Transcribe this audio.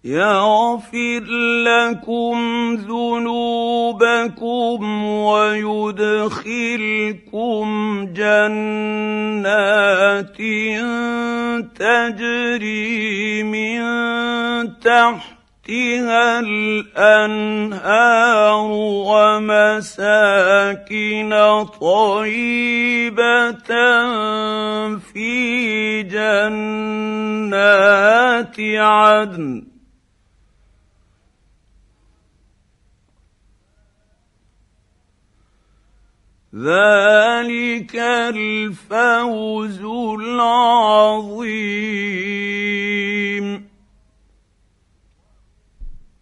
يغفر لكم ذنوبكم ويدخلكم جنات تجري من تحتها الأنهار ومساكن طيبة في جنات عدن ذلك الفوز العظيم.